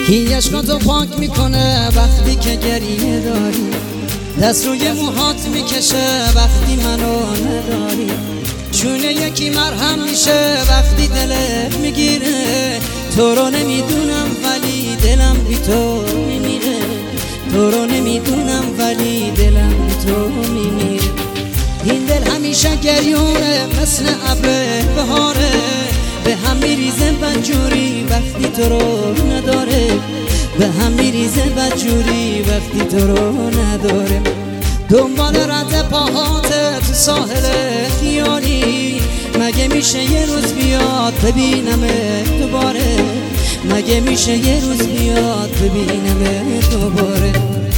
کی عشقاتو پاک میکنه وقتی که گریه داری، دست روی موهات میکشه وقتی منو نداری، چونه یکی مرهم میشه وقتی دلت میگیره. تو رو نمیدونم ولی دلم بی تو میمیره، تو رو نمیدونم ولی دلم بی تو میمیره. این دل همیشه گریونه مثل ابر بهاره، به هم میریزه بدجوری وقتی تو رو نداره، به هم میریزه بدجوری وقتی تو رو نداره. دنبال رد پاهاته تو ساحل خیالی، مگه میشه یه روز بیاد ببینمه دوباره، مگه میشه یه روز بیاد ببینمه دوباره.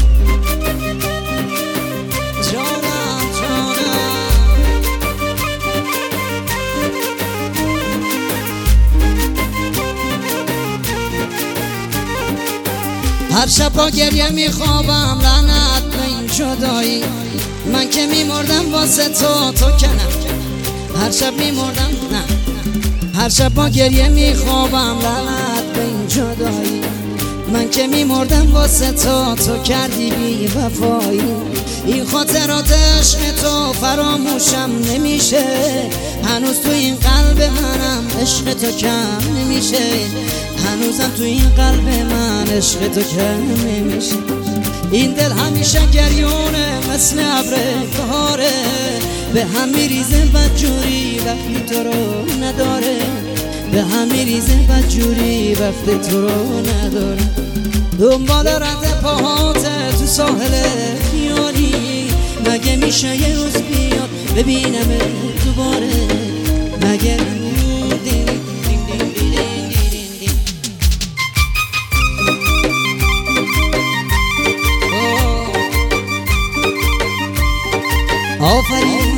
هر شب با گریه میخوابم لعنت به این جدایی، من که میمردم واسه تو، تو که نه. هر شب میمردم نه، هر شب با گریه میخوابم لعنت به این جدایی، من که میمردم واسه تو، تو کردی بی وفایی. این خاطرات عشق تو فراموشم نمیشه، هنوز تو این قلب منم عشق تو کم نمیشه، هنوزم تو این قلب من عشق تو کم نمیشه. این دل همیشه گریونه مثل ابر بهاره، به هم میریزه بدجوری وقتی تو رو نداره، به هم میریزه بدجوری وقتی تو رو نداره. دنبال رد پاهاته تو ساحل خیالی، مگه میشه یه روز بیاد ببینم دوباره، مگه آفرین.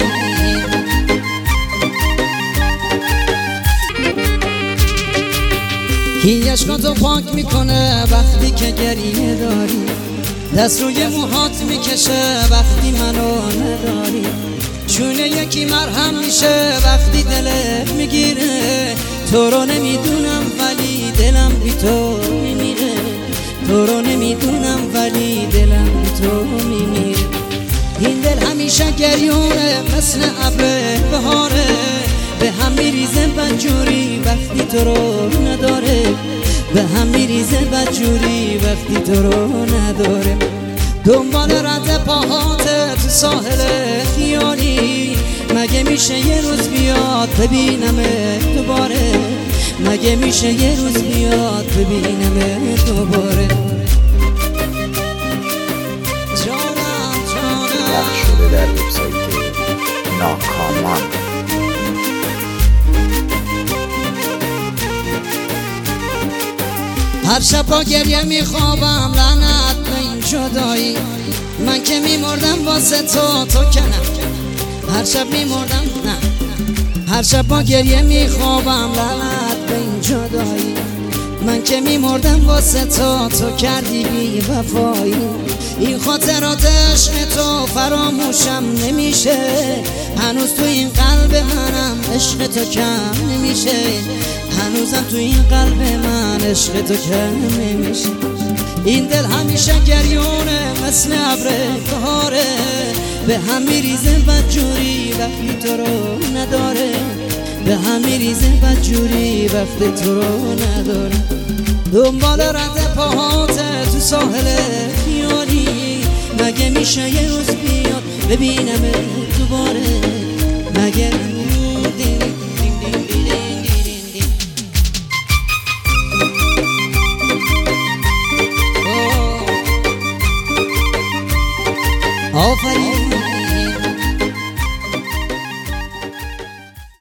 کی عشقاتو پاک میکنه وقتی که گریه داری، دست روی موهات میکشه وقتی منو نداری، چونه یکی مرهم میشه وقتی دلت میگیره. تو رو نمیدونم ولی دلم بی تو میمیره، تو رو نمیدونم ولی دلم بی تو میمیره. این دل همیشه گریونه مثل ابر بهاره، به هم میریزه بدجوری وقتی تو رو نداره، به هم میریزه بدجوری وقتی تو رو نداره. دنبال رد پاهاته تو ساحل خیالی، مگه میشه یه روز بیاد ببینمه دوباره، مگه میشه یه روز بیاد ببینمه دوباره. شده در وبسایت ناکامان. هر شب با گریه میخوابم لعنت به این جدایی، من که میمردم واسه تو، تو که نه. هر شب میمردم نه، هر شب با گریه میخوابم لعنت به این جدایی، من که میمردم واسه تو، تو کردی بی وفایی. این خاطرات عشق تو فراموشم نمیشه، هنوز تو این قلب منم عشق تو کم نمیشه، هنوزم تو این قلب من عشق تو کم نمیشه. این دل همیشه گریونه مثل ابر بهاره، به هم میریزه بدجوری وقتی تو رو نداره، به هم میریزه بدجوری وقتی تو رو نداره. دنبال رد پاهاته تو ساحل خیالی، مگه میشه یه روز بیاد ببینم دوباره، مگه آفرین.